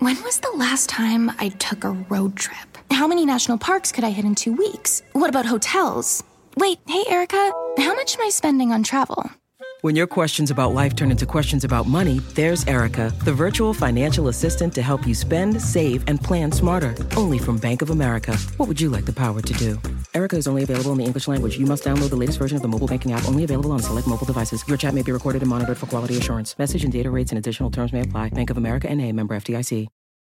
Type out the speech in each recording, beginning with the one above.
When was the last time I took a road trip? How many national parks could I hit in 2 weeks? What about hotels? Wait, hey, Erica, how much am I spending on travel? When your questions about life turn into questions about money, there's Erica, the virtual financial assistant to help you spend, save, and plan smarter. Only from Bank of America. What would you like the power to do? Erica is only available in the English language. You must download the latest version of the mobile banking app, only available on select mobile devices. Your chat may be recorded and monitored for quality assurance. Message and data rates and additional terms may apply. Bank of America N.A., member FDIC.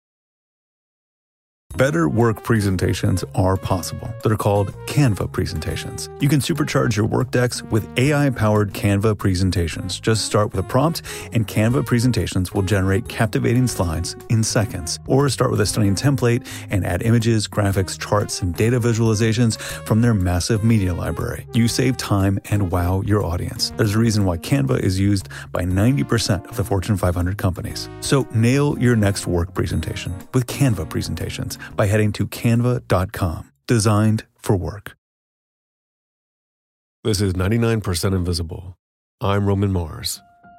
Better work presentations are possible. They're called Canva presentations. You can supercharge your work decks with AI-powered Canva presentations. Just start with a prompt, and Canva presentations will generate captivating slides in seconds. Or start with a stunning template and add images, graphics, charts, and data visualizations from their massive media library. You save time and wow your audience. There's a reason why Canva is used by 90% of the Fortune 500 companies. So nail your next work presentation with Canva presentations by heading to canva.com. Designed for work. This is 99% Invisible. I'm Roman Mars.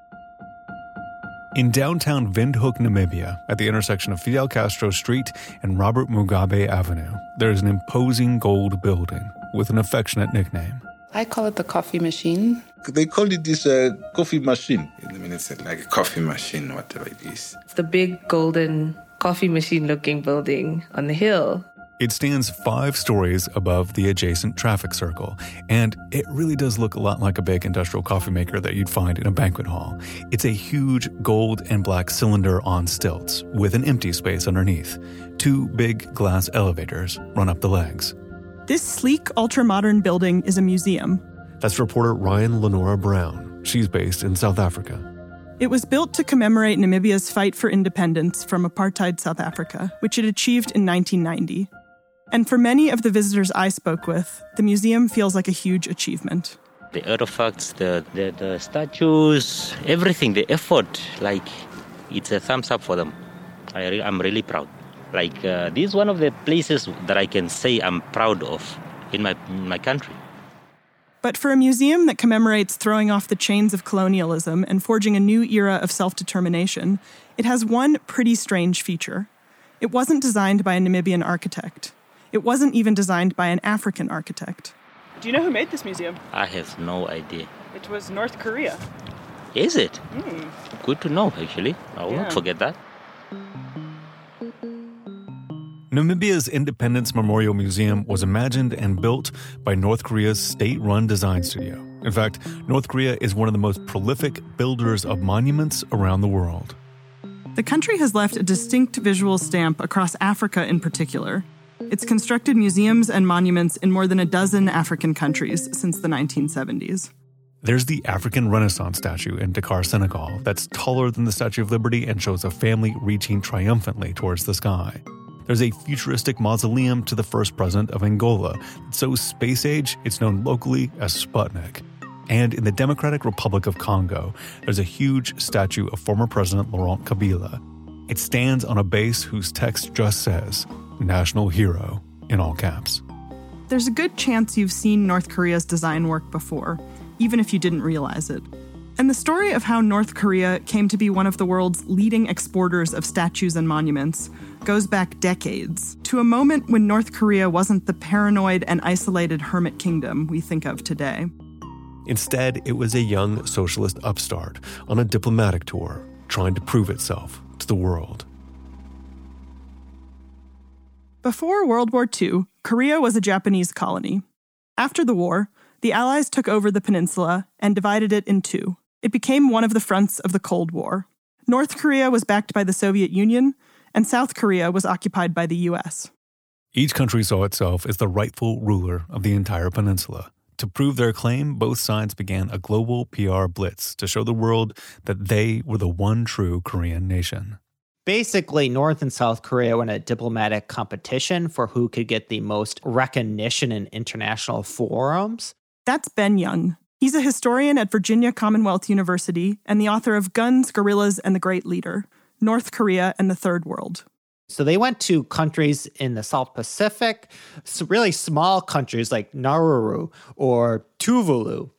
In downtown Windhoek, Namibia, at the intersection of Fidel Castro Street and Robert Mugabe Avenue, there is an imposing gold building with an affectionate nickname. I call it the coffee machine. They call it this coffee machine. I mean, it's like a coffee machine, whatever it is. It's the big golden coffee machine-looking building on the hill. It stands 5 stories above the adjacent traffic circle, and it really does look a lot like a big industrial coffee maker that you'd find in a banquet hall. It's a huge gold and black cylinder on stilts with an empty space underneath. 2 big glass elevators run up the legs. This sleek, ultra-modern building is a museum. That's reporter Ryan Lenora Brown. She's based in South Africa. It was built to commemorate Namibia's fight for independence from apartheid South Africa, which it achieved in 1990. And for many of the visitors I spoke with, the museum feels like a huge achievement. The artifacts, the statues, everything, the effort, like, it's a thumbs up for them. I'm really proud. Like, this is one of the places that I can say I'm proud of in my country. But for a museum that commemorates throwing off the chains of colonialism and forging a new era of self-determination, it has one pretty strange feature. It wasn't designed by a Namibian architect. It wasn't even designed by an African architect. Do you know who made this museum? I have no idea. It was North Korea. Is it? Good to know, actually. I will not forget that. Namibia's Independence Memorial Museum was imagined and built by North Korea's state-run design studio. In fact, North Korea is one of the most prolific builders of monuments around the world. The country has left a distinct visual stamp across Africa in particular. It's constructed museums and monuments in more than a dozen African countries since the 1970s. There's the African Renaissance statue in Dakar, Senegal, that's taller than the Statue of Liberty and shows a family reaching triumphantly towards the sky. There's a futuristic mausoleum to the first president of Angola. It's so space-age, it's known locally as Sputnik. And in the Democratic Republic of Congo, there's a huge statue of former President Laurent Kabila. It stands on a base whose text just says, National Hero, in all caps. There's a good chance you've seen North Korea's design work before, even if you didn't realize it. And the story of how North Korea came to be one of the world's leading exporters of statues and monuments goes back decades, to a moment when North Korea wasn't the paranoid and isolated hermit kingdom we think of today. Instead, it was a young socialist upstart on a diplomatic tour, trying to prove itself to the world. Before World War II, Korea was a Japanese colony. After the war, the Allies took over the peninsula and divided it in 2. It became one of the fronts of the Cold War. North Korea was backed by the Soviet Union, and South Korea was occupied by the U.S. Each country saw itself as the rightful ruler of the entire peninsula. To prove their claim, both sides began a global PR blitz to show the world that they were the one true Korean nation. Basically, North and South Korea were in a diplomatic competition for who could get the most recognition in international forums. That's Ben Young. He's a historian at Virginia Commonwealth University and the author of Guns, Guerrillas, and the Great Leader, North Korea and the Third World. So they went to countries in the South Pacific, really small countries like Nauru or Tuvalu.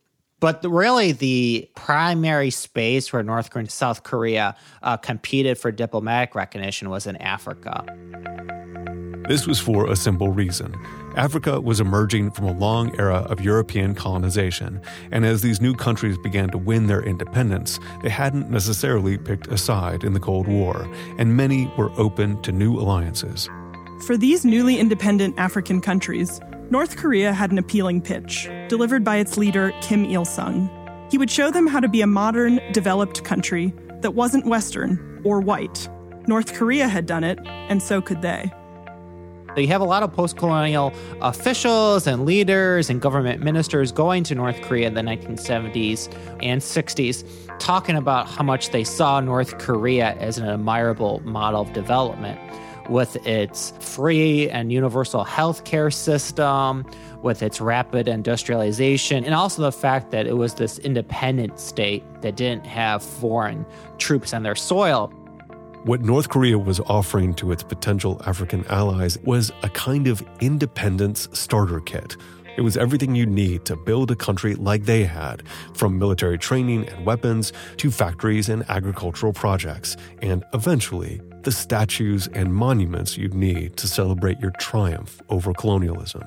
But really, the primary space where North Korea and South Korea competed for diplomatic recognition was in Africa. This was for a simple reason. Africa was emerging from a long era of European colonization, and as these new countries began to win their independence, they hadn't necessarily picked a side in the Cold War, and many were open to new alliances. For these newly independent African countries, North Korea had an appealing pitch, delivered by its leader, Kim Il-sung. He would show them how to be a modern, developed country that wasn't Western or white. North Korea had done it, and so could they. You have a lot of post-colonial officials and leaders and government ministers going to North Korea in the 1970s and 60s, talking about how much they saw North Korea as an admirable model of development, with its free and universal healthcare system, with its rapid industrialization, and also the fact that it was this independent state that didn't have foreign troops on their soil. What North Korea was offering to its potential African allies was a kind of independence starter kit. It was everything you need to build a country like they had, from military training and weapons to factories and agricultural projects, and eventually, the statues and monuments you'd need to celebrate your triumph over colonialism.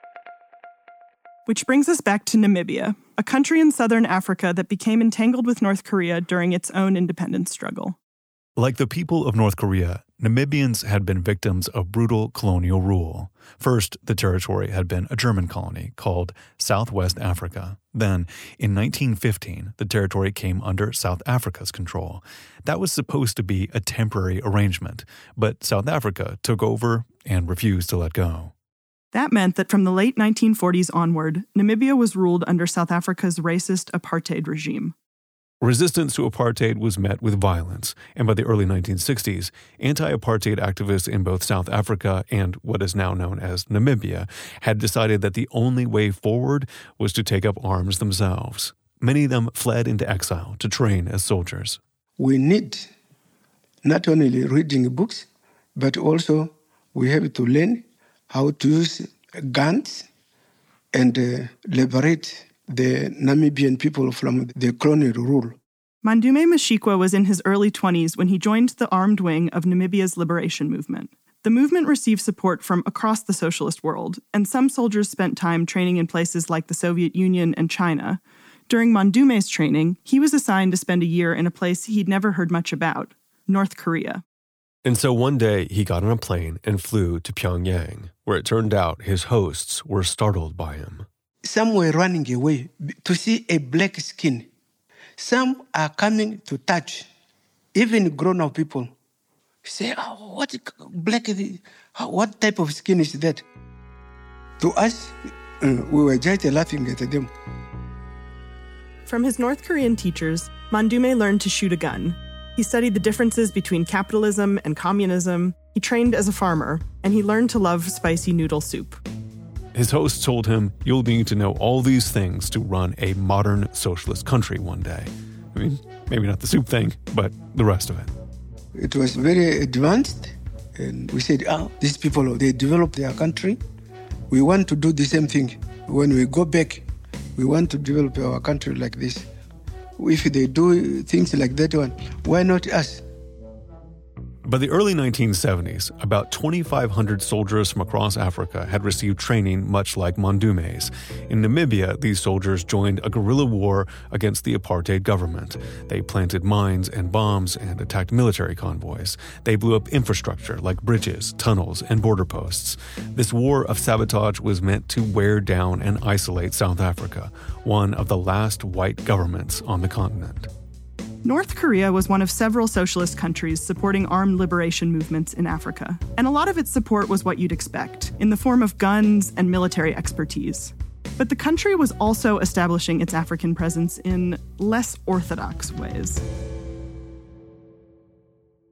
Which brings us back to Namibia, a country in southern Africa that became entangled with North Korea during its own independence struggle. Like the people of North Korea, Namibians had been victims of brutal colonial rule. First, the territory had been a German colony called Southwest Africa. Then, in 1915, the territory came under South Africa's control. That was supposed to be a temporary arrangement, but South Africa took over and refused to let go. That meant that from the late 1940s onward, Namibia was ruled under South Africa's racist apartheid regime. Resistance to apartheid was met with violence, and by the early 1960s, anti-apartheid activists in both South Africa and what is now known as Namibia had decided that the only way forward was to take up arms themselves. Many of them fled into exile to train as soldiers. We need not only reading books, but also we have to learn how to use guns and liberate the Namibian people from the colonial rule. Mandume Mashikwa was in his early 20s when he joined the armed wing of Namibia's liberation movement. The movement received support from across the socialist world, and some soldiers spent time training in places like the Soviet Union and China. During Mandume's training, he was assigned to spend a year in a place he'd never heard much about, North Korea. And so one day he got on a plane and flew to Pyongyang, where it turned out his hosts were startled by him. Some were running away to see a black skin. Some are coming to touch, even grown-up people. Say, what black? What type of skin is that? To us, we were just laughing at them. From his North Korean teachers, Mandume learned to shoot a gun. He studied the differences between capitalism and communism. He trained as a farmer, and he learned to love spicy noodle soup. His hosts told him, you'll need to know all these things to run a modern socialist country one day. I mean, maybe not the soup thing, but the rest of it. It was very advanced, and we said, these people, they developed their country. We want to do the same thing. When we go back, we want to develop our country like this. If they do things like that one, why not us? By the early 1970s, about 2,500 soldiers from across Africa had received training much like Mandume's. In Namibia, these soldiers joined a guerrilla war against the apartheid government. They planted mines and bombs and attacked military convoys. They blew up infrastructure like bridges, tunnels, and border posts. This war of sabotage was meant to wear down and isolate South Africa, one of the last white governments on the continent. North Korea was one of several socialist countries supporting armed liberation movements in Africa. And a lot of its support was what you'd expect, in the form of guns and military expertise. But the country was also establishing its African presence in less orthodox ways.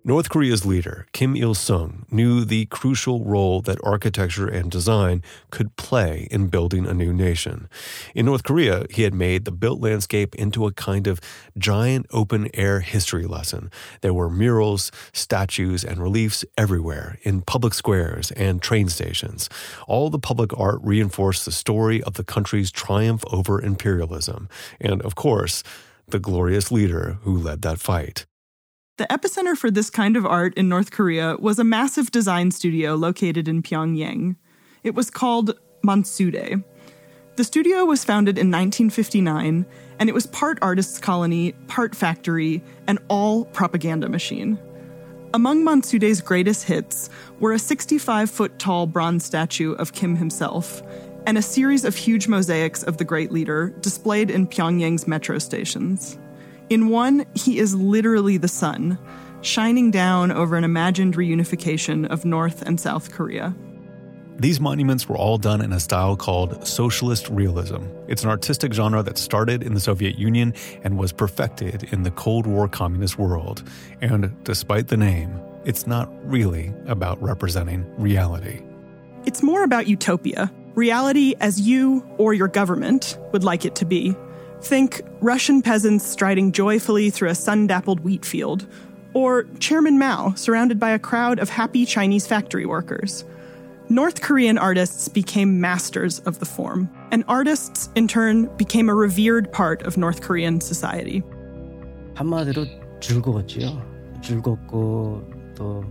North Korea's leader, Kim Il-sung, knew the crucial role that architecture and design could play in building a new nation. In North Korea, he had made the built landscape into a kind of giant open-air history lesson. There were murals, statues, and reliefs everywhere, in public squares and train stations. All the public art reinforced the story of the country's triumph over imperialism, and, of course, the glorious leader who led that fight. The epicenter for this kind of art in North Korea was a massive design studio located in Pyongyang. It was called Mansudae. The studio was founded in 1959, and it was part artist's colony, part factory, and all propaganda machine. Among Mansudae's greatest hits were a 65-foot-tall bronze statue of Kim himself, and a series of huge mosaics of the great leader displayed in Pyongyang's metro stations. In one, he is literally the sun, shining down over an imagined reunification of North and South Korea. These monuments were all done in a style called socialist realism. It's an artistic genre that started in the Soviet Union and was perfected in the Cold War communist world. And despite the name, it's not really about representing reality. It's more about utopia, reality as you or your government would like it to be. Think Russian peasants striding joyfully through a sun-dappled wheat field, or Chairman Mao surrounded by a crowd of happy Chinese factory workers. North Korean artists became masters of the form, and artists, in turn, became a revered part of North Korean society. 한마디로 즐거웠지요. 즐겁고 또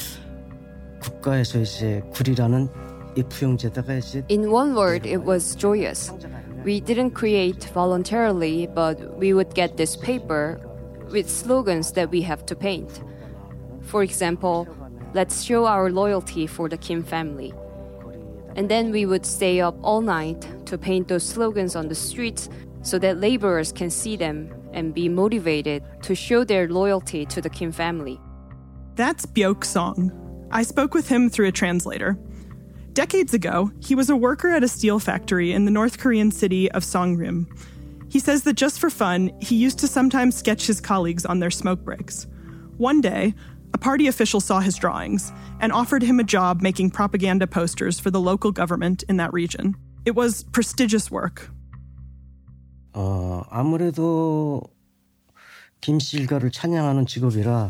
국가에서 이제 굴이라는 이 부영제다가 이제 In one word, it was joyous. We didn't create voluntarily, but we would get this paper with slogans that we have to paint. For example, let's show our loyalty for the Kim family. And then we would stay up all night to paint those slogans on the streets so that laborers can see them and be motivated to show their loyalty to the Kim family. That's Byok Song. I spoke with him through a translator. Decades ago, he was a worker at a steel factory in the North Korean city of Songrim. He says that just for fun, he used to sometimes sketch his colleagues on their smoke breaks. One day, a party official saw his drawings and offered him a job making propaganda posters for the local government in that region. It was prestigious work. 아무래도 김씨 일가를 찬양하는 직업이라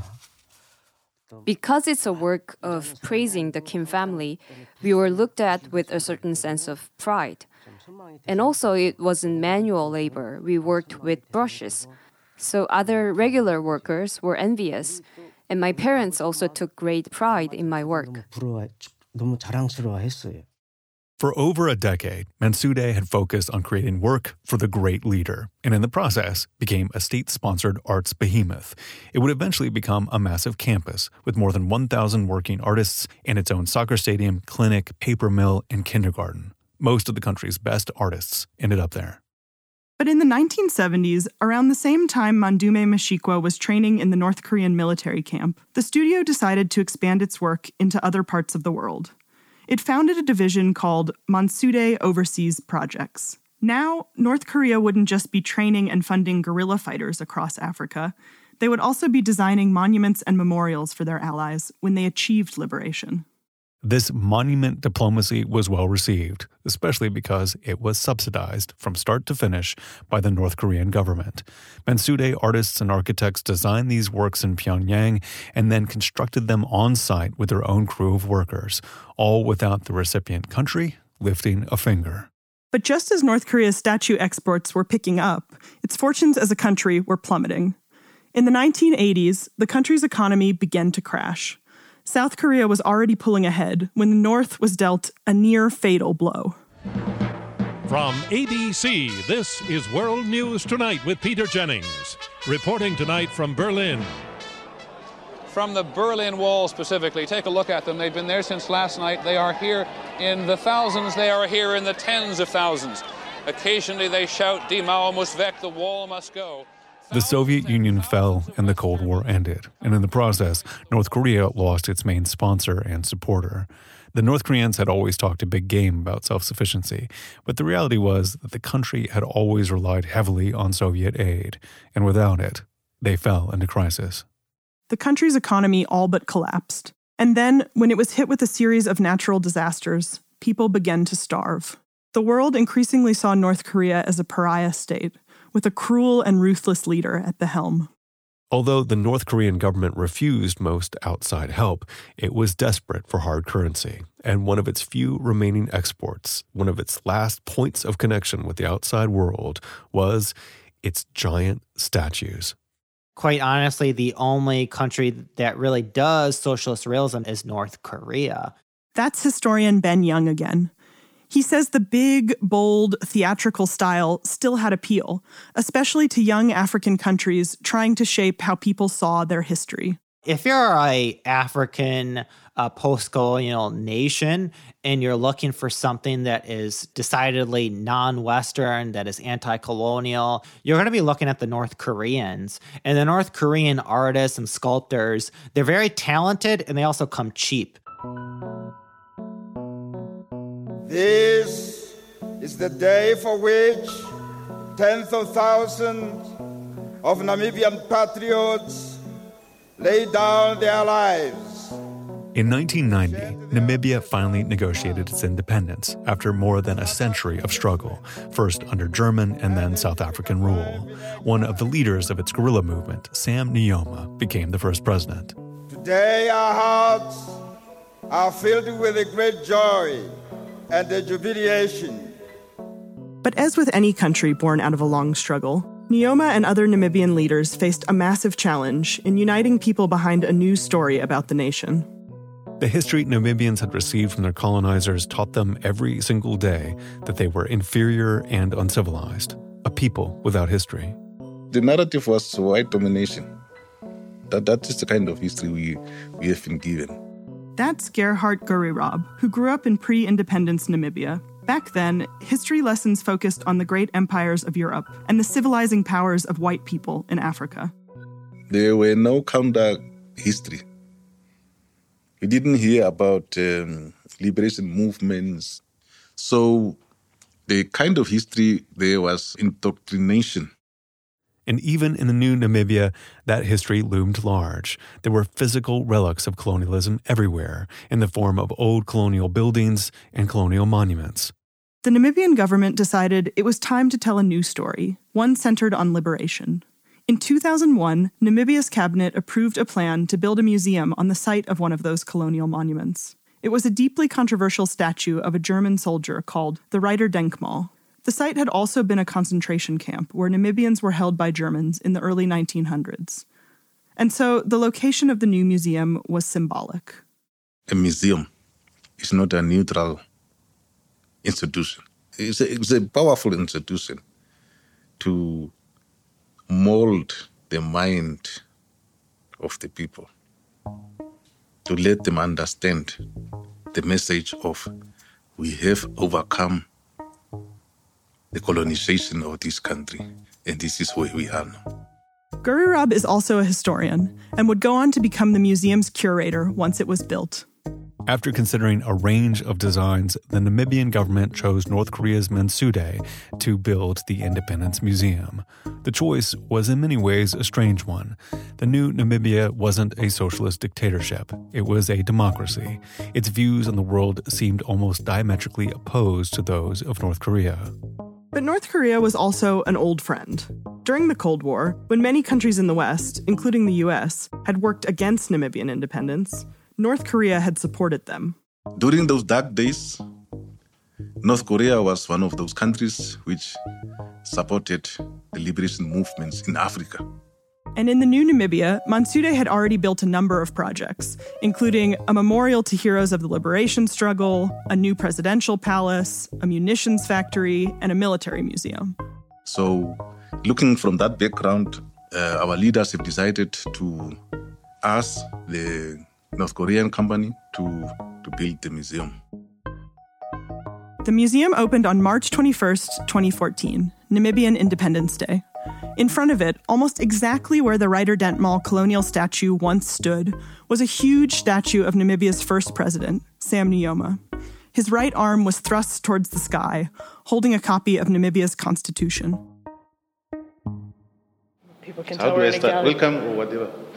Because it's a work of praising the Kim family, we were looked at with a certain sense of pride. And also, it wasn't manual labor. We worked with brushes. So other regular workers were envious. And my parents also took great pride in my work. 너무 자랑스러워했어요. For over a decade, Mansudae had focused on creating work for the great leader, and in the process became a state-sponsored arts behemoth. It would eventually become a massive campus with more than 1,000 working artists and its own soccer stadium, clinic, paper mill, and kindergarten. Most of the country's best artists ended up there. But in the 1970s, around the same time Mandume Mashikwa was training in the North Korean military camp, the studio decided to expand its work into other parts of the world. It founded a division called Mansudae Overseas Projects. Now, North Korea wouldn't just be training and funding guerrilla fighters across Africa. They would also be designing monuments and memorials for their allies when they achieved liberation. This monument diplomacy was well received, especially because it was subsidized from start to finish by the North Korean government. Mansudae artists and architects designed these works in Pyongyang and then constructed them on site with their own crew of workers, all without the recipient country lifting a finger. But just as North Korea's statue exports were picking up, its fortunes as a country were plummeting. In the 1980s, the country's economy began to crash. South Korea was already pulling ahead when the North was dealt a near-fatal blow. From ABC, this is World News Tonight with Peter Jennings. Reporting tonight from Berlin. From the Berlin Wall specifically, take a look at them. They've been there since last night. They are here in the thousands. They are here in the tens of thousands. Occasionally they shout, Die Mauer muss weg, the wall must go. The Soviet Union fell and the Cold War ended, and in the process, North Korea lost its main sponsor and supporter. The North Koreans had always talked a big game about self-sufficiency, but the reality was that the country had always relied heavily on Soviet aid, and without it, they fell into crisis. The country's economy all but collapsed. And then, when it was hit with a series of natural disasters, people began to starve. The world increasingly saw North Korea as a pariah state, with a cruel and ruthless leader at the helm. Although the North Korean government refused most outside help, it was desperate for hard currency, and one of its few remaining exports, one of its last points of connection with the outside world, was its giant statues. Quite honestly, the only country that really does socialist realism is North Korea. That's historian Ben Young again. He says the big, bold, theatrical style still had appeal, especially to young African countries trying to shape how people saw their history. If you're an African post-colonial nation and you're looking for something that is decidedly non-Western, that is anti-colonial, you're going to be looking at the North Koreans. And the North Korean artists and sculptors, they're very talented and they also come cheap. This is the day for which tens of thousands of Namibian patriots lay down their lives. In 1990, Namibia finally negotiated its independence after more than a century of struggle, first under German and then South African rule. One of the leaders of its guerrilla movement, Sam Nujoma, became the first president. Today our hearts are filled with a great joy and a jubilation. But as with any country born out of a long struggle, Nujoma and other Namibian leaders faced a massive challenge in uniting people behind a new story about the nation. The history Namibians had received from their colonizers taught them every single day that they were inferior and uncivilized, a people without history. The narrative was white domination. That is the kind of history we have been given. That's Gerhard Gurrirab, who grew up in pre-independence Namibia. Back then, history lessons focused on the great empires of Europe and the civilizing powers of white people in Africa. There were no counter history. We didn't hear about liberation movements. So the kind of history there was indoctrination. And even in the new Namibia, that history loomed large. There were physical relics of colonialism everywhere, in the form of old colonial buildings and colonial monuments. The Namibian government decided it was time to tell a new story, one centered on liberation. In 2001, Namibia's cabinet approved a plan to build a museum on the site of one of those colonial monuments. It was a deeply controversial statue of a German soldier called the Reiterdenkmal. The site had also been a concentration camp where Namibians were held by Germans in the early 1900s. And so the location of the new museum was symbolic. A museum is not a neutral institution. It's a powerful institution to mold the mind of the people, to let them understand the message of we have overcome the colonization of this country, and this is where we are now. Gurrirab is also a historian and would go on to become the museum's curator once it was built. After considering a range of designs, the Namibian government chose North Korea's Mansudae to build the Independence Museum. The choice was in many ways a strange one. The new Namibia wasn't a socialist dictatorship. It was a democracy. Its views on the world seemed almost diametrically opposed to those of North Korea. But North Korea was also an old friend. During the Cold War, when many countries in the West, including the US, had worked against Namibian independence, North Korea had supported them. During those dark days, North Korea was one of those countries which supported the liberation movements in Africa. And in the new Namibia, Mansudae had already built a number of projects, including a memorial to heroes of the liberation struggle, a new presidential palace, a munitions factory, and a military museum. So, looking from that background, our leaders have decided to ask the North Korean company to build the museum. The museum opened on March 21st, 2014, Namibian Independence Day. In front of it, almost exactly where the Reiterdenkmal colonial statue once stood, was a huge statue of Namibia's first president, Sam Nujoma. His right arm was thrust towards the sky, holding a copy of Namibia's constitution. People can tell we're in a gallery. Welcome or whatever.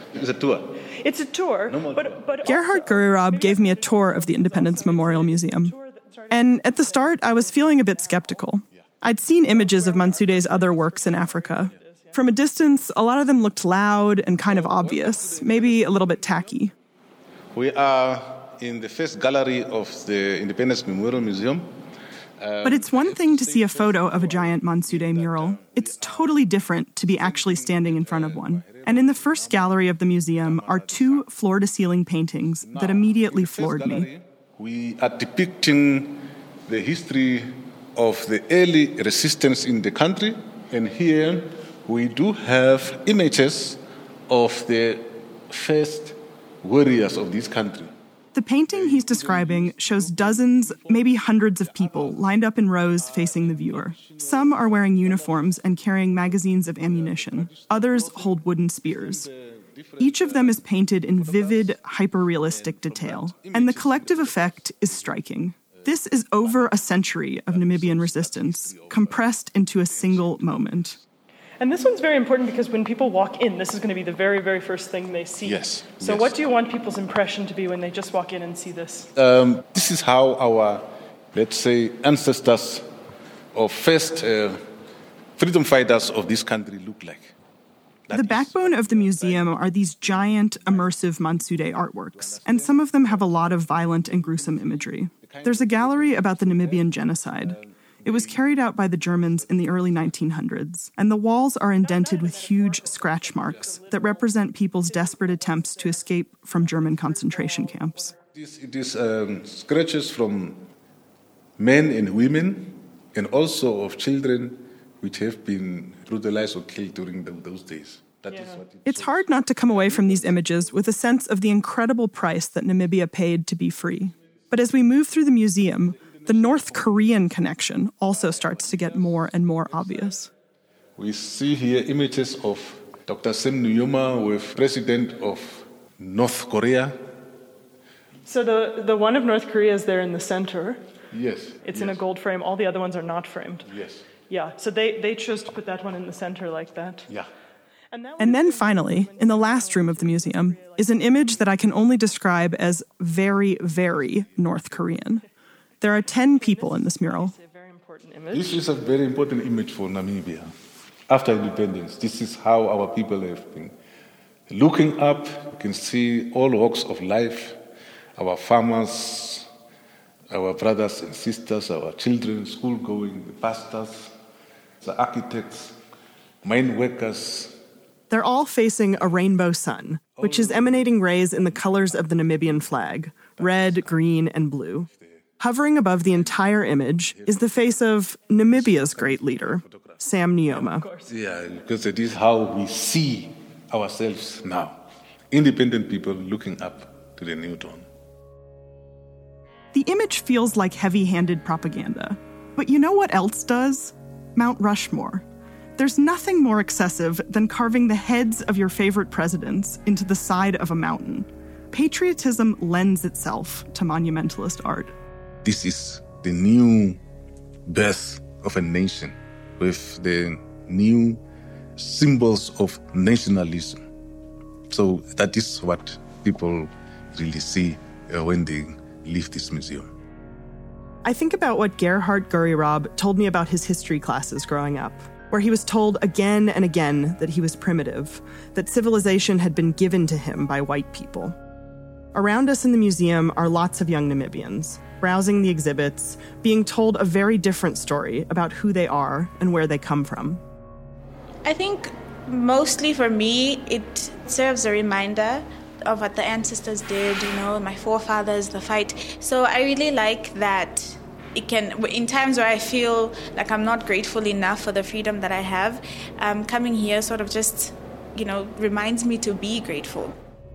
It's a tour. It's a tour. But Gerhard Gurierab gave me a tour of the Independence Memorial Museum. And at the start, I was feeling a bit skeptical. I'd seen images of Mansoude's other works in Africa. From a distance, a lot of them looked loud and kind of obvious, maybe a little bit tacky. We are in the first gallery of the Independence Memorial Museum. But it's one thing to see a photo of a giant Mansoude mural. It's totally different to be actually standing in front of one. And in the first gallery of the museum are 2 floor-to-ceiling paintings that immediately floored me. We are depicting the history of the early resistance in the country. And here we do have images of the first warriors of this country. The painting he's describing shows dozens, maybe hundreds of people lined up in rows facing the viewer. Some are wearing uniforms and carrying magazines of ammunition. Others hold wooden spears. Each of them is painted in vivid, hyper-realistic detail, and the collective effect is striking. This is over a century of Namibian resistance, compressed into a single moment. And this one's very important because when people walk in, this is going to be the very, very first thing they see. Yes. So what do you want people's impression to be when they just walk in and see this? This is how our, let's say, ancestors or first freedom fighters of this country look like. The backbone of the museum are these giant, immersive Mansoude artworks, and some of them have a lot of violent and gruesome imagery. There's a gallery about the Namibian genocide. It was carried out by the Germans in the early 1900s, and the walls are indented with huge scratch marks that represent people's desperate attempts to escape from German concentration camps. It is scratches from men and women, and also of children which have been brutalized or killed during those days. It's hard not to come away from these images with a sense of the incredible price that Namibia paid to be free. But as we move through the museum, the North Korean connection also starts to get more and more obvious. We see here images of Dr. Sam Nujoma with President of North Korea. So the one of North Korea is there in the center. Yes. It's in a gold frame. All the other ones are not framed. Yes. Yeah, so they chose to put that one in the center like that. Yeah. And then finally, in the last room of the museum, is an image that I can only describe as very, very North Korean. There are 10 people in this mural. This is a very important image for Namibia. After independence, this is how our people have been looking up. You can see all walks of life, our farmers, our brothers and sisters, our children, school-going, the pastors, the architects, mine workers. They're all facing a rainbow sun, which is emanating rays in the colors of the Namibian flag, red, green, and blue. Hovering above the entire image is the face of Namibia's great leader, Sam Nujoma. Yeah, because it is how we see ourselves now. Independent people looking up to the new dawn. The image feels like heavy-handed propaganda. But you know what else does? Mount Rushmore. There's nothing more excessive than carving the heads of your favorite presidents into the side of a mountain. Patriotism lends itself to monumentalist art. This is the new birth of a nation with the new symbols of nationalism. So that is what people really see when they leave this museum. I think about what Gerhard Gurierab told me about his history classes growing up, where he was told again and again that he was primitive, that civilization had been given to him by white people. Around us in the museum are lots of young Namibians, browsing the exhibits, being told a very different story about who they are and where they come from. I think mostly for me, it serves a reminder of what the ancestors did, my forefathers, the fight. So I really like that it can, in times where I feel like I'm not grateful enough for the freedom that I have, coming here sort of just, reminds me to be grateful.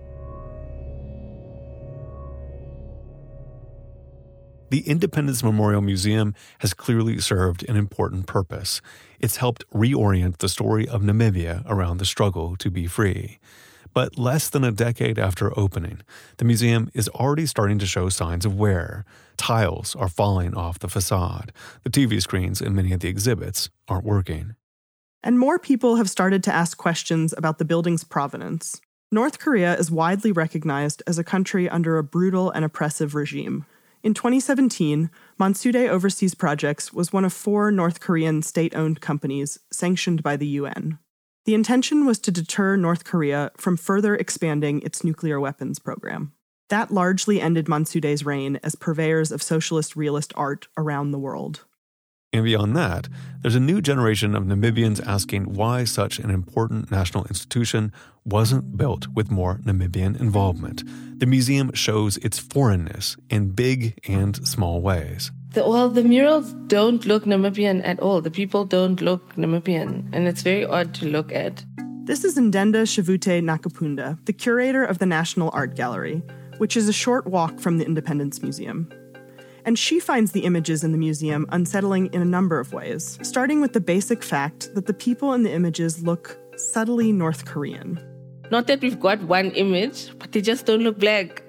The Independence Memorial Museum has clearly served an important purpose. It's helped reorient the story of Namibia around the struggle to be free. But less than a decade after opening, the museum is already starting to show signs of wear. Tiles are falling off the facade. The TV screens in many of the exhibits aren't working. And more people have started to ask questions about the building's provenance. North Korea is widely recognized as a country under a brutal and oppressive regime. In 2017, Mansudae Overseas Projects was one of 4 North Korean state-owned companies sanctioned by the UN. The intention was to deter North Korea from further expanding its nuclear weapons program. That largely ended Mansudae's reign as purveyors of socialist realist art around the world. And beyond that, there's a new generation of Namibians asking why such an important national institution wasn't built with more Namibian involvement. The museum shows its foreignness in big and small ways. The murals don't look Namibian at all. The people don't look Namibian, and it's very odd to look at. This is Ndenda Shavute Nakapunda, the curator of the National Art Gallery, which is a short walk from the Independence Museum. And she finds the images in the museum unsettling in a number of ways, starting with the basic fact that the people in the images look subtly North Korean. Not that we've got one image, but they just don't look black.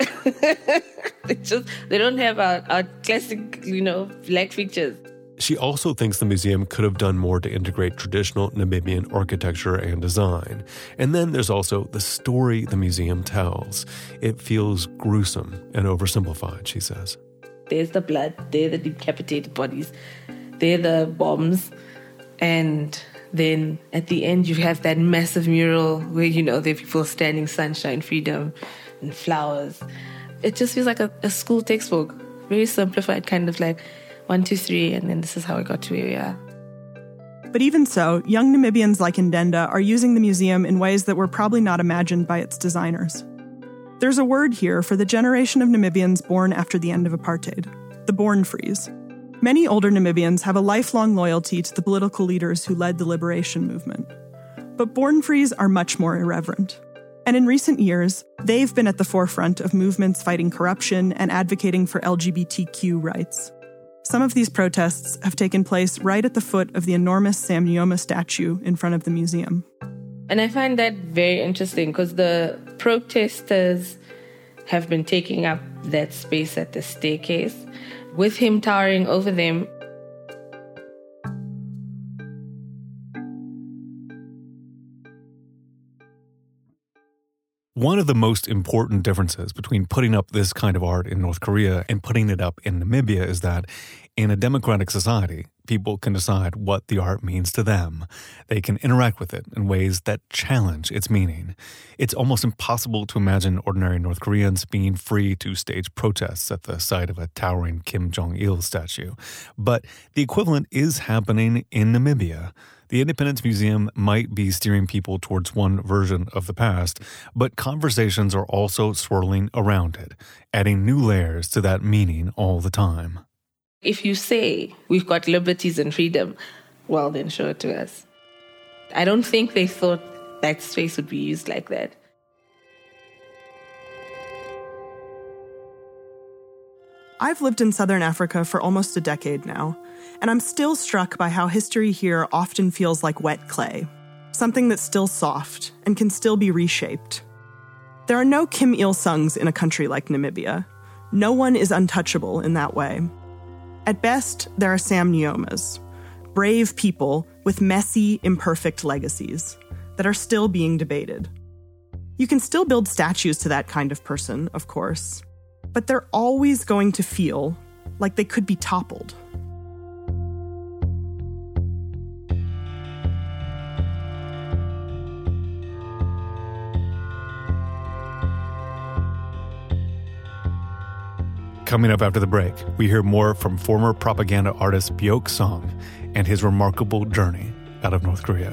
They don't have our classic, black features. She also thinks the museum could have done more to integrate traditional Namibian architecture and design. And then there's also the story the museum tells. It feels gruesome and oversimplified, she says. There's the blood, there are the decapitated bodies, there are the bombs, and then at the end you have that massive mural where, there are people standing, sunshine, freedom, and flowers. It just feels like a school textbook, very simplified, kind of like 1, 2, 3, and then this is how we got to where we are. But even so, young Namibians like Ndenda are using the museum in ways that were probably not imagined by its designers. There's a word here for the generation of Namibians born after the end of apartheid, the Born Frees. Many older Namibians have a lifelong loyalty to the political leaders who led the liberation movement. But Born Frees are much more irreverent. And in recent years, they've been at the forefront of movements fighting corruption and advocating for LGBTQ rights. Some of these protests have taken place right at the foot of the enormous Sam Nujoma statue in front of the museum. And I find that very interesting because the protesters have been taking up that space at the staircase with him towering over them. One of the most important differences between putting up this kind of art in North Korea and putting it up in Namibia is that in a democratic society, people can decide what the art means to them. They can interact with it in ways that challenge its meaning. It's almost impossible to imagine ordinary North Koreans being free to stage protests at the site of a towering Kim Jong-il statue. But the equivalent is happening in Namibia. The Independence Museum might be steering people towards one version of the past, but conversations are also swirling around it, adding new layers to that meaning all the time. If you say we've got liberties and freedom, well, then show it to us. I don't think they thought that space would be used like that. I've lived in Southern Africa for almost a decade now, and I'm still struck by how history here often feels like wet clay, something that's still soft and can still be reshaped. There are no Kim Il-sungs in a country like Namibia. No one is untouchable in that way. At best, there are Sam Nujomas, brave people with messy, imperfect legacies that are still being debated. You can still build statues to that kind of person, of course, but they're always going to feel like they could be toppled. Coming up after the break, we hear more from former propaganda artist Byeok Song and his remarkable journey out of North Korea.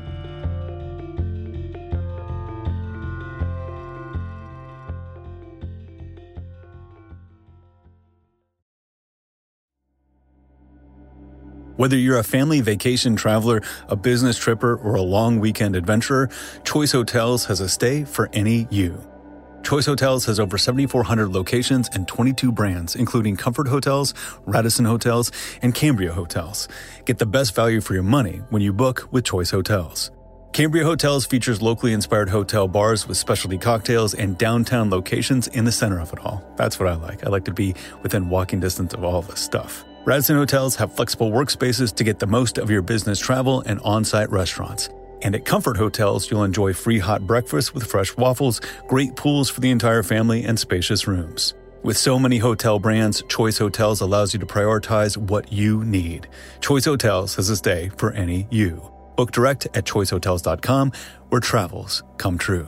Whether you're a family vacation traveler, a business tripper, or a long weekend adventurer, Choice Hotels has a stay for any you. Choice Hotels has over 7,400 locations and 22 brands, including Comfort Hotels, Radisson Hotels, and Cambria Hotels. Get the best value for your money when you book with Choice Hotels. Cambria Hotels features locally inspired hotel bars with specialty cocktails and downtown locations in the center of it all. That's what I like. I like to be within walking distance of all this stuff. Radisson Hotels have flexible workspaces to get the most of your business travel and on-site restaurants. And at Comfort Hotels, you'll enjoy free hot breakfast with fresh waffles, great pools for the entire family, and spacious rooms. With so many hotel brands, Choice Hotels allows you to prioritize what you need. Choice Hotels has a stay for any you. Book direct at choicehotels.com, where travels come true.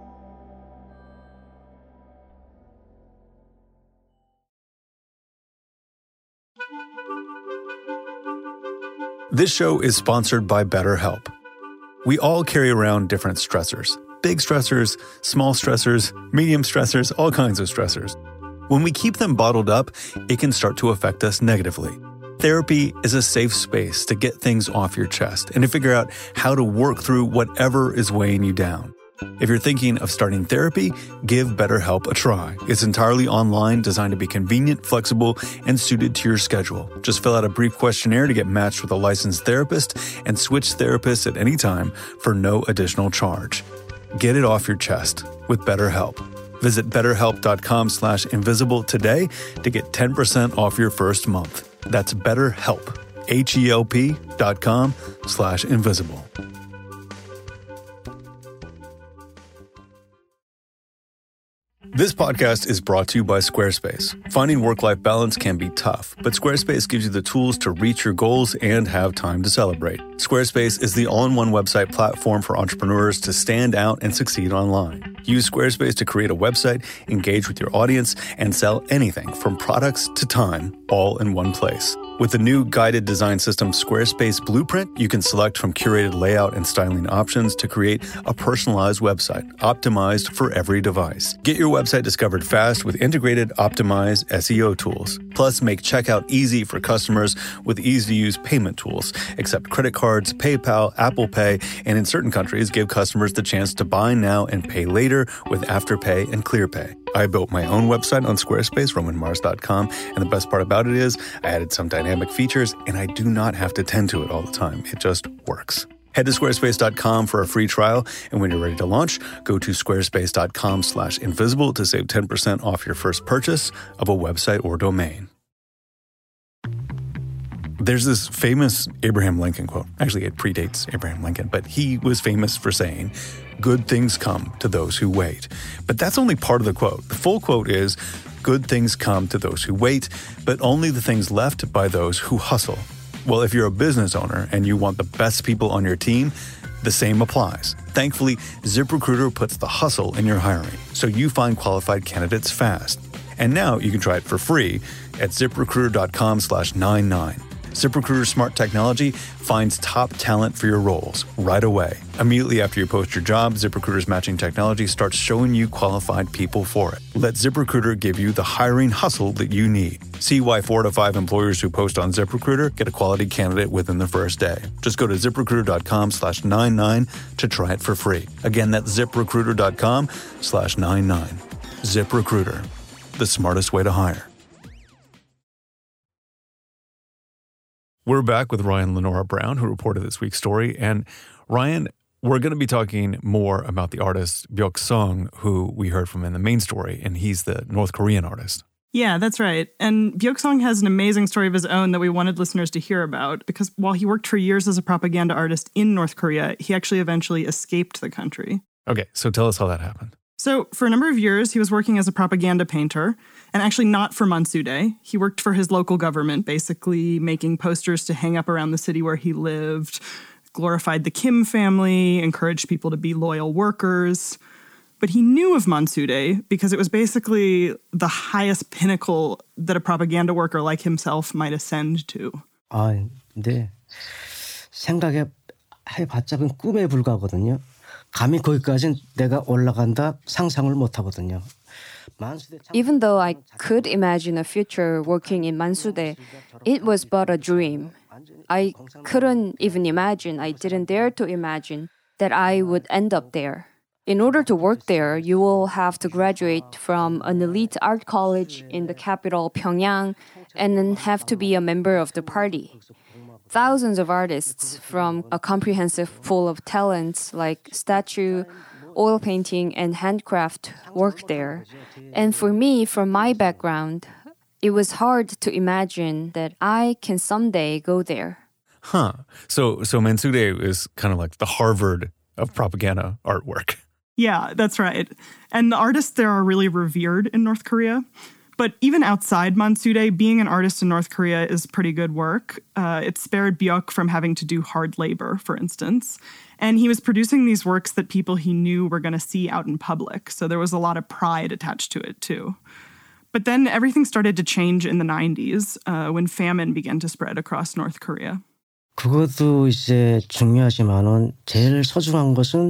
This show is sponsored by BetterHelp. We all carry around different stressors. Big stressors, small stressors, medium stressors, all kinds of stressors. When we keep them bottled up, it can start to affect us negatively. Therapy is a safe space to get things off your chest and to figure out how to work through whatever is weighing you down. If you're thinking of starting therapy, give BetterHelp a try. It's entirely online, designed to be convenient, flexible, and suited to your schedule. Just fill out a brief questionnaire to get matched with a licensed therapist and switch therapists at any time for no additional charge. Get it off your chest with BetterHelp. Visit betterhelp.com/invisible today to get 10% off your first month. That's BetterHelp, HELP.com/invisible. This podcast is brought to you by Squarespace. Finding work-life balance can be tough, but Squarespace gives you the tools to reach your goals and have time to celebrate. Squarespace is the all-in-one website platform for entrepreneurs to stand out and succeed online. Use Squarespace to create a website, engage with your audience, and sell anything from products to time, all in one place. With the new guided design system Squarespace Blueprint, you can select from curated layout and styling options to create a personalized website, optimized for every device. Get your website discovered fast with integrated, optimized SEO tools. Plus, make checkout easy for customers with easy-to-use payment tools. Accept credit cards, PayPal, Apple Pay, and in certain countries, give customers the chance to buy now and pay later with Afterpay and ClearPay. I built my own website on Squarespace, RomanMars.com, and the best part about it is I added some dynamic features, and I do not have to tend to it all the time. It just works. Head to squarespace.com for a free trial, and when you're ready to launch, go to squarespace.com/invisible to save 10% off your first purchase of a website or domain. There's this famous Abraham Lincoln quote. Actually, it predates Abraham Lincoln, but he was famous for saying, "Good things come to those who wait." But that's only part of the quote. The full quote is, "Good things come to those who wait, but only the things left by those who hustle." Well, if you're a business owner and you want the best people on your team, the same applies. Thankfully, ZipRecruiter puts the hustle in your hiring, so you find qualified candidates fast. And now you can try it for free at ZipRecruiter.com/99. ZipRecruiter's smart technology finds top talent for your roles right away. Immediately after you post your job, ZipRecruiter's matching technology starts showing you qualified people for it. Let ZipRecruiter give you the hiring hustle that you need. See why 4 to 5 employers who post on ZipRecruiter get a quality candidate within the first day. Just go to ZipRecruiter.com/99 to try it for free. Again, that's ZipRecruiter.com/99. ZipRecruiter, the smartest way to hire. We're back with Ryan Lenora Brown, who reported this week's story. And Ryan, we're going to be talking more about the artist Byeok Sung, who we heard from in the main story, and he's the North Korean artist. Yeah, that's right. And Byeok Sung has an amazing story of his own that we wanted listeners to hear about, because while he worked for years as a propaganda artist in North Korea, he actually eventually escaped the country. Okay, so tell us how that happened. So for a number of years, he was working as a propaganda painter, and actually not for Mansudae. He worked for his local government, basically making posters to hang up around the city where he lived, glorified the Kim family, encouraged people to be loyal workers. But he knew of Mansudae because it was basically the highest pinnacle that a propaganda worker like himself might ascend to. 네. 생각해 봤자는 꿈에 불과하거든요. 감히 거기까지는 내가 올라간다 상상을 못 하거든요. Even though I could imagine a future working in Mansudae, it was but a dream. I couldn't even imagine, I didn't dare to imagine that I would end up there. In order to work there, you will have to graduate from an elite art college in the capital, Pyongyang, and then have to be a member of the party. Thousands of artists from a comprehensive pool of talents like statue, oil painting, and handcraft work there. And for me, from my background, it was hard to imagine that I can someday go there. Huh. So Mansudae is kind of like the Harvard of propaganda artwork. Yeah, that's right. And the artists there are really revered in North Korea. But even outside Mansudae, being an artist in North Korea is pretty good work. It spared Byuk from having to do hard labor, for instance. And he was producing these works that people he knew were going to see out in public. So there was a lot of pride attached to it, too. But then everything started to change in the 90s when famine began to spread across North Korea. 그것도 이제 중요하지만은 제일 소중한 것은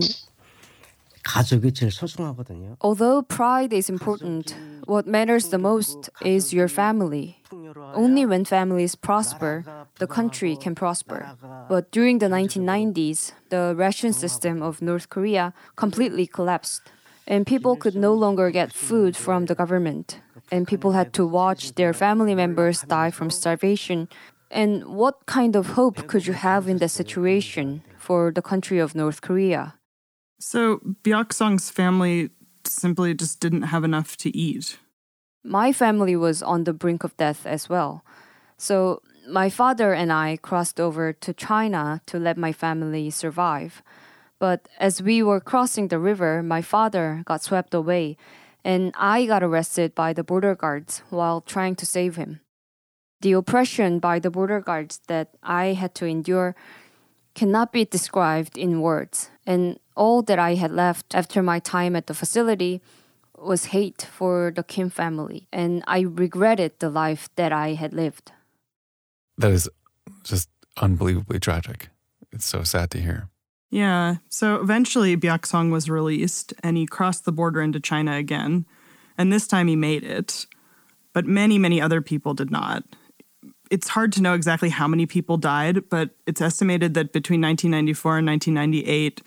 가족이 제일 소중하거든요. Although pride is important, what matters the most is your family. Only when families prosper, the country can prosper. But during the 1990s, the ration system of North Korea completely collapsed, and people could no longer get food from the government, and people had to watch their family members die from starvation. And what kind of hope could you have in that situation for the country of North Korea? So Byuk-sung's family simply just didn't have enough to eat. My family was on the brink of death as well. So my father and I crossed over to China to let my family survive. But as we were crossing the river, my father got swept away, and I got arrested by the border guards while trying to save him. The oppression by the border guards that I had to endure cannot be described in words, and all that I had left after my time at the facility was hate for the Kim family, and I regretted the life that I had lived. That is just unbelievably tragic. It's so sad to hear. Yeah, so eventually Byuk-sung was released, and he crossed the border into China again, and this time he made it. But many, many other people did not. It's hard to know exactly how many people died, but it's estimated that between 1994 and 1998,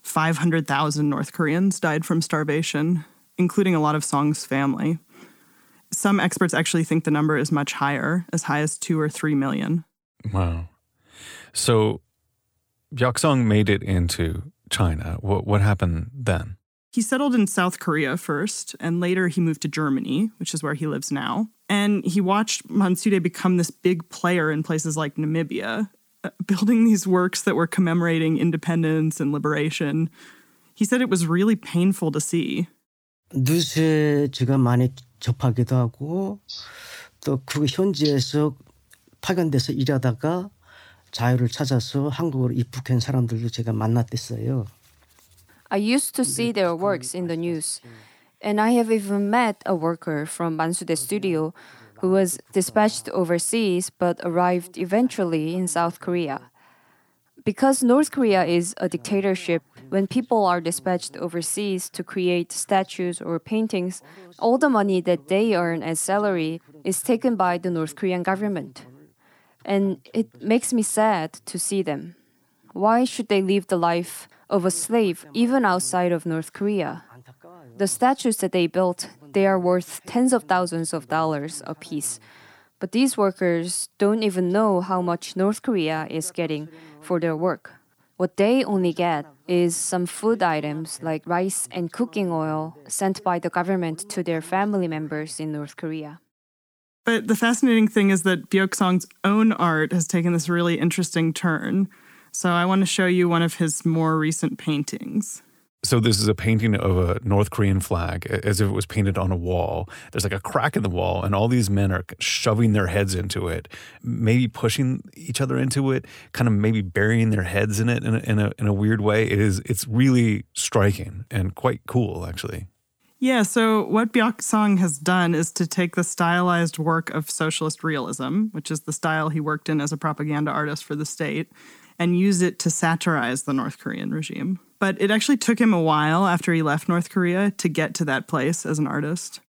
500,000 North Koreans died from starvation, including a lot of Song's family. Some experts actually think the number is much higher, as high as 2 or 3 million. Wow. So Byuk-sung made it into China. What happened then? He settled in South Korea first, and later he moved to Germany, which is where he lives now. And he watched Mansudae become this big player in places like Namibia, building these works that were commemorating independence and liberation. He said it was really painful to see. 뉴스에 많이 접하기도 하고 또 그 현지에서 파견돼서 일하다가 자유를 찾아서 한국으로 입국한 사람들도 제가 만났댔어요. I used to see their works in the news, and I have even met a worker from Mansudae Studio who was dispatched overseas but arrived eventually in South Korea. Because North Korea is a dictatorship, when people are dispatched overseas to create statues or paintings, all the money that they earn as salary is taken by the North Korean government. And it makes me sad to see them. Why should they live the life of a slave even outside of North Korea? The statues that they built, they are worth tens of thousands of dollars a piece. But these workers don't even know how much North Korea is getting for their work. What they only get is some food items like rice and cooking oil sent by the government to their family members in North Korea. But the fascinating thing is that Byuk-sung's own art has taken this really interesting turn. So I want to show you one of his more recent paintings. So this is a painting of a North Korean flag as if it was painted on a wall. There's like a crack in the wall, and all these men are shoving their heads into it, maybe pushing each other into it, kind of maybe burying their heads in it in a weird way. It's really striking and quite cool, actually. Yeah, so what Byuk-sung has done is to take the stylized work of socialist realism, which is the style he worked in as a propaganda artist for the state, and use it to satirize the North Korean regime. But it actually took him a while after he left North Korea to get to that place as an artist.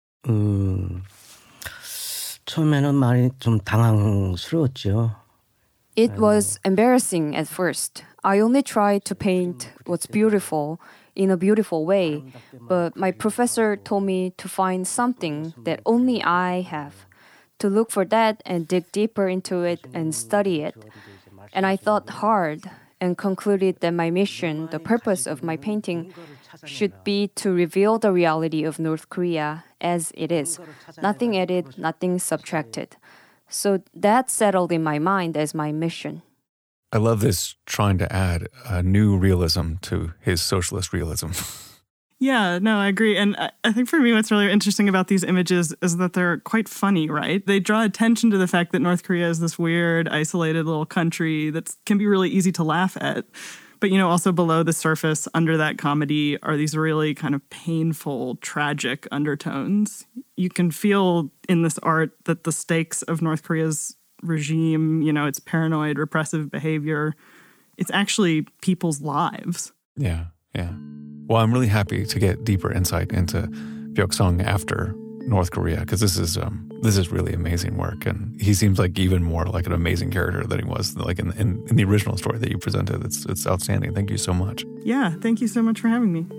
처음에는 많이 좀 당황스러웠죠. It was embarrassing at first. I only tried to paint what's beautiful in a beautiful way, but my professor told me to find something that only I have, to look for that and dig deeper into it and study it. And I thought hard and concluded that my mission, the purpose of my painting, should be to reveal the reality of North Korea as it is. Nothing added, nothing subtracted. So that settled in my mind as my mission. I love this trying to add a new realism to his socialist realism. Yeah, no, I agree. And I think for me, what's really interesting about these images is that they're quite funny, right? They draw attention to the fact that North Korea is this weird, isolated little country that can be really easy to laugh at. But, also below the surface, under that comedy, are these really kind of painful, tragic undertones. You can feel in this art that the stakes of North Korea's regime, its paranoid, repressive behavior, it's actually people's lives. Yeah. Well, I'm really happy to get deeper insight into Byeok-sung after North Korea, because this is really amazing work, and he seems like even more like an amazing character than he was like in the original story that you presented. It's outstanding. Thank you so much. Yeah, thank you so much for having me.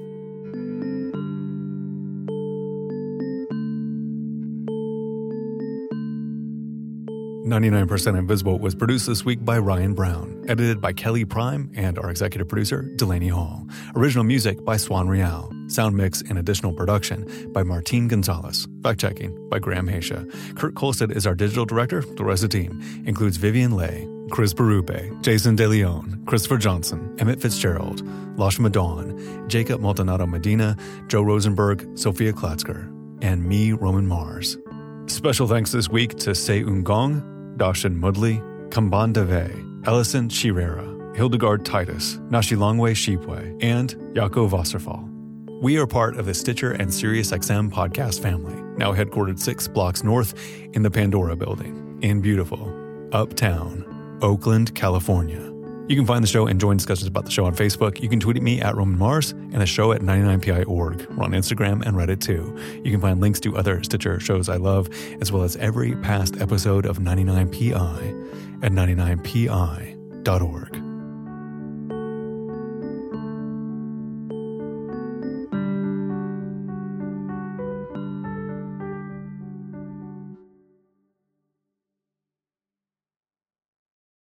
"99% Invisible" was produced this week by Ryan Brown, edited by Kelly Prime, and our executive producer, Delaney Hall. Original music by Swan Real. Sound mix and additional production by Martin Gonzalez. Fact-checking by Graham Haysha. Kurt Kolstad is our digital director. The rest of the team includes Vivian Leigh, Chris Berube, Jason DeLeon, Christopher Johnson, Emmett Fitzgerald, Lashma Dawn, Jacob Maldonado Medina, Joe Rosenberg, Sophia Klatzker, and me, Roman Mars. Special thanks this week to Se Ungong, Dashin Mudley, Kamban Dave, Ellison Chirera, Hildegard Titus, Nashilongwe Shipwe, and Yako Wasserfall. We are part of the Stitcher and SiriusXM podcast family, now headquartered 6 blocks north in the Pandora building in beautiful Uptown, Oakland, California. You can find the show and join discussions about the show on Facebook. You can tweet at me at Roman Mars and the show at 99pi.org. We're on Instagram and Reddit too. You can find links to other Stitcher shows I love, as well as every past episode of 99pi at 99pi.org.